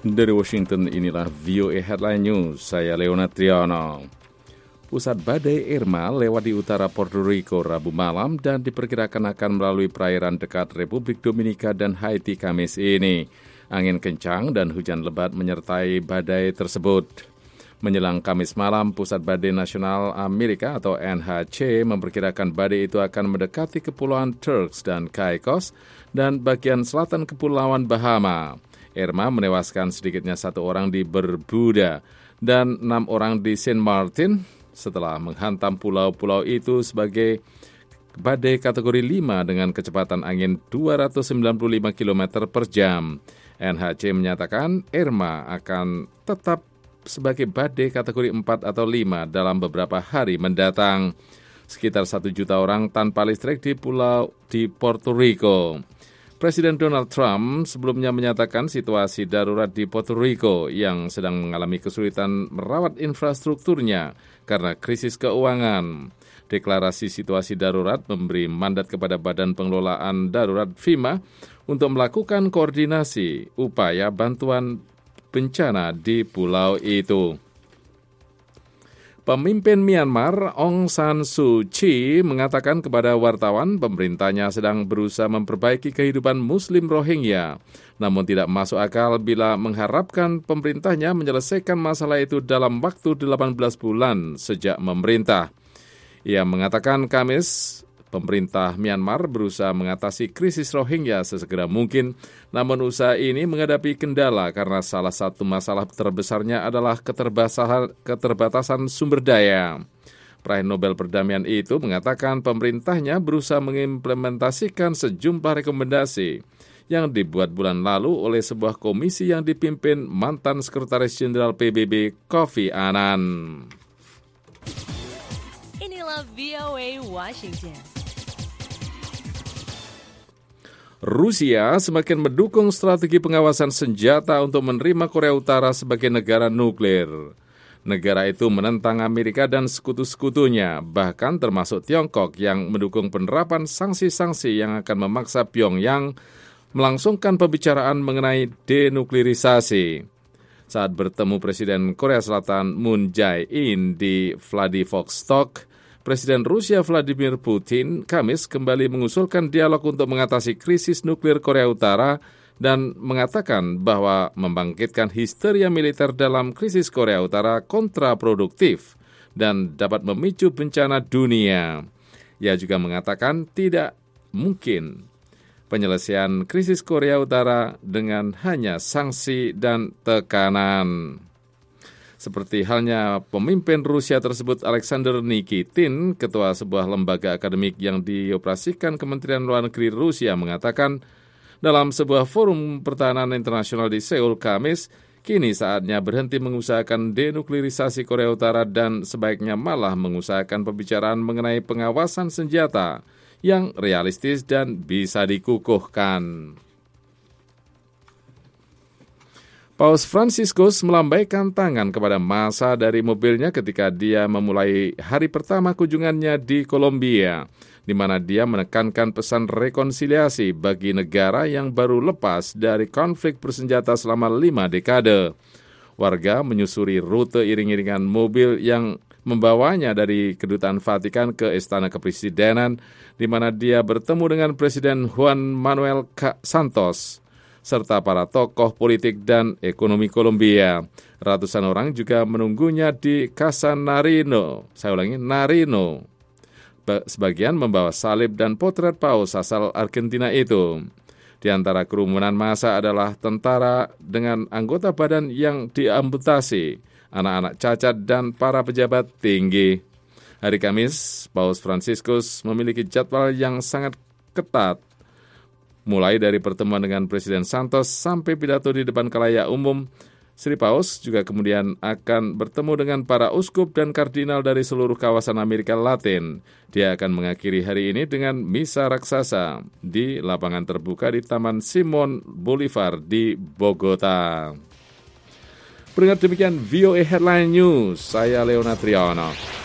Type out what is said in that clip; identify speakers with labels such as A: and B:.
A: Dari Washington, inilah VOA Headline News. Saya Leonard Triano. Pusat badai Irma lewat di utara Puerto Rico Rabu malam dan diperkirakan akan melalui perairan dekat Republik Dominika dan Haiti Kamis ini. Angin kencang dan hujan lebat menyertai badai tersebut. Menjelang Kamis malam, Pusat Badai Nasional Amerika atau NHC memperkirakan badai itu akan mendekati Kepulauan Turks dan Caicos dan bagian selatan Kepulauan Bahama. Irma menewaskan sedikitnya 1 orang di Bermuda dan 6 orang di Saint Martin setelah menghantam pulau-pulau itu sebagai badai kategori 5 dengan kecepatan angin 295 km per jam. NHC menyatakan Irma akan tetap sebagai badai kategori 4 atau 5 dalam beberapa hari mendatang. Sekitar 1 juta orang tanpa listrik di Puerto Rico. Presiden Donald Trump sebelumnya menyatakan situasi darurat di Puerto Rico yang sedang mengalami kesulitan merawat infrastrukturnya karena krisis keuangan. Deklarasi situasi darurat memberi mandat kepada Badan Pengelolaan Darurat FEMA untuk melakukan koordinasi upaya bantuan bencana di pulau itu. Pemimpin Myanmar Aung San Suu Kyi mengatakan kepada wartawan pemerintahnya sedang berusaha memperbaiki kehidupan Muslim Rohingya, namun tidak masuk akal bila mengharapkan pemerintahnya menyelesaikan masalah itu dalam waktu 18 bulan sejak memerintah. Ia mengatakan Kamis, pemerintah Myanmar berusaha mengatasi krisis Rohingya sesegera mungkin, namun usaha ini menghadapi kendala karena salah satu masalah terbesarnya adalah keterbatasan sumber daya. Peraih Nobel Perdamaian itu mengatakan pemerintahnya berusaha mengimplementasikan sejumlah rekomendasi yang dibuat bulan lalu oleh sebuah komisi yang dipimpin mantan Sekretaris Jenderal PBB Kofi Annan.
B: Inilah VOA Washington.
A: Rusia semakin mendukung strategi pengawasan senjata untuk menerima Korea Utara sebagai negara nuklir. Negara itu menentang Amerika dan sekutu-sekutunya, bahkan termasuk Tiongkok yang mendukung penerapan sanksi-sanksi yang akan memaksa Pyongyang melangsungkan pembicaraan mengenai denuklirisasi. Saat bertemu Presiden Korea Selatan Moon Jae-in di Vladivostok, Presiden Rusia Vladimir Putin Kamis kembali mengusulkan dialog untuk mengatasi krisis nuklir Korea Utara dan mengatakan bahwa membangkitkan histeria militer dalam krisis Korea Utara kontraproduktif dan dapat memicu bencana dunia. Ia juga mengatakan tidak mungkin penyelesaian krisis Korea Utara dengan hanya sanksi dan tekanan. Seperti halnya pemimpin Rusia tersebut Alexander Nikitin, ketua sebuah lembaga akademik yang dioperasikan Kementerian Luar Negeri Rusia mengatakan dalam sebuah forum pertahanan internasional di Seoul Kamis, kini saatnya berhenti mengusahakan denuklirisasi Korea Utara dan sebaiknya malah mengusahakan pembicaraan mengenai pengawasan senjata yang realistis dan bisa dikukuhkan. Paus Fransiskus melambaikan tangan kepada massa dari mobilnya ketika dia memulai hari pertama kunjungannya di Kolombia, di mana dia menekankan pesan rekonsiliasi bagi negara yang baru lepas dari konflik bersenjata selama 5 dekade. Warga menyusuri rute iring-iringan mobil yang membawanya dari Kedutaan Vatikan ke Istana Kepresidenan, di mana dia bertemu dengan Presiden Juan Manuel Santos serta para tokoh politik dan ekonomi Kolombia. Ratusan orang juga menunggunya di Casa Nariño. Saya ulangi, Nariño. Sebagian membawa salib dan potret paus asal Argentina itu. Di antara kerumunan massa adalah tentara dengan anggota badan yang diamputasi, anak-anak cacat, dan para pejabat tinggi. Hari Kamis, Paus Fransiskus memiliki jadwal yang sangat ketat, mulai dari pertemuan dengan Presiden Santos sampai pidato di depan khalayak umum. Sri Paus juga kemudian akan bertemu dengan para uskup dan kardinal dari seluruh kawasan Amerika Latin. Dia akan mengakhiri hari ini dengan misa raksasa di lapangan terbuka di Taman Simon Bolivar di Bogota. Pendengar, demikian VOA Headline News. Saya Leonard Triano.